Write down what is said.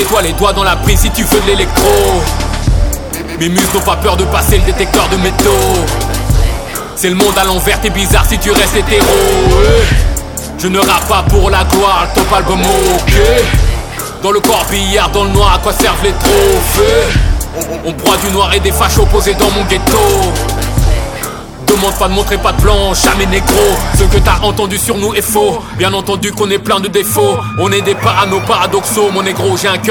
mets-toi les doigts dans la prise si tu veux de l'électro. Mes muses n'ont pas peur de passer le détecteur de métaux. C'est le monde à l'envers, t'es bizarre si tu restes hétéro. Je ne rappe pas pour la gloire, le top album ok. Dans le corbillard, dans le noir, à quoi servent les trophées? On broie du noir et des fachos posés dans mon ghetto. Demande pas de montrer pas de blanche, jamais négro. Ce que t'as entendu sur nous est faux. Bien entendu qu'on est plein de défauts. On est des parano paradoxaux, mon négro, j'ai un cœur